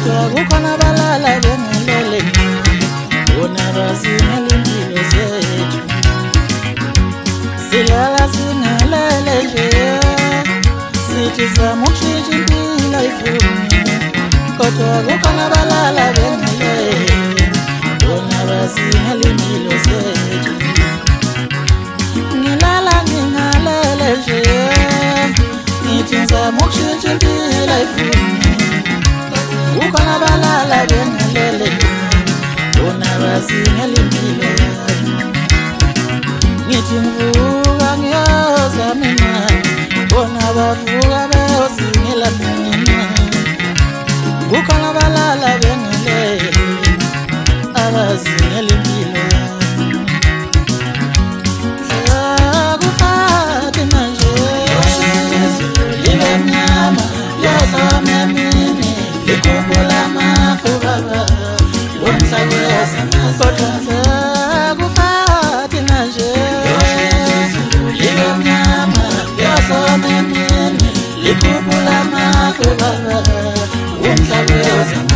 kodwa kukhona abalala bengalele bona bazingela impilo zethu silala singalele nje sithi zama ukushintsha impilo ayifuni kodwa kukhona abalala bengalele bona bazingela impilo zethu ngilala ngingalele nje ngithi ngizama ukushintsha impilo ayifuni kukhona abalala bengalele bona bazingela impilo yami ngithi ngivuka ngiyozama imali bona bavuka beyozingela mina kukhona abalala bengalele abazingela impilo yami akufati manje libe mnyama liyozama emini likhumbula amafuba lomhlaba uyazama akufati manje libe mnyama liyozama emini likhumbula amafuba lomhlaba uyazama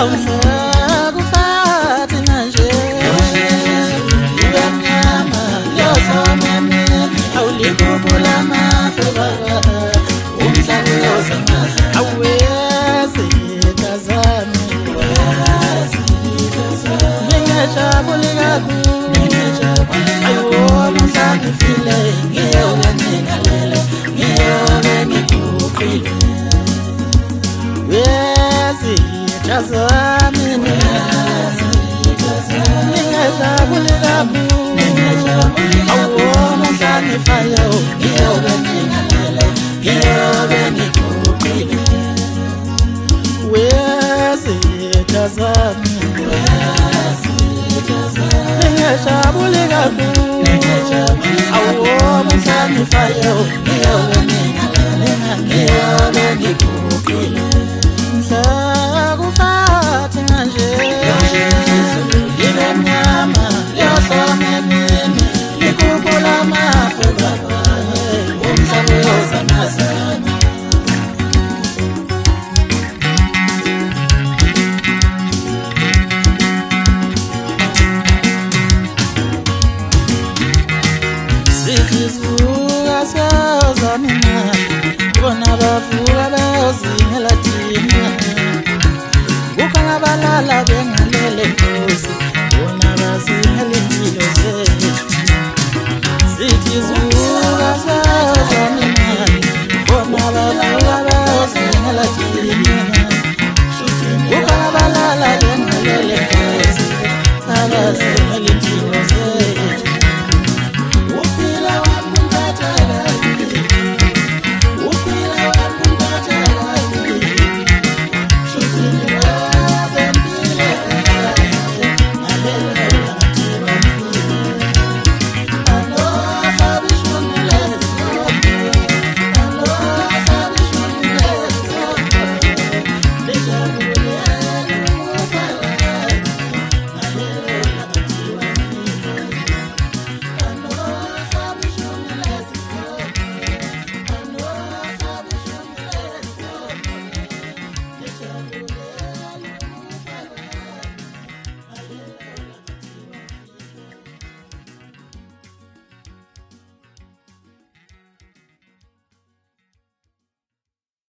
akufati manje libe mnyama liyozama emini likhumbula amafuba lomhlaba uyazama awezi tazami ngingajabuli kakhulu ayiwo mhlangifile ngiyobe ngingalele ngiyobe ngiguqile wezi tazami ngingajabuli kakhulu ayiwo mhlangifile ngiyobe ngingalele ngiyobe ngiguqile wezitazami ngingajabuli kakhulu awo mhlanifayo ngiyobe ngingalele ngiyobe ngiguqile mhlakufati manje libe mnyama liyozama emini likhumbula amafuba umhlaba uyozamazama sivuka siyozama imali bona bavuka beyozingela thina kukhona abalala bengalele nkosi bona bazingela impilo zethu sithi sivuka siyozama imali bona bavuka beyozingela thina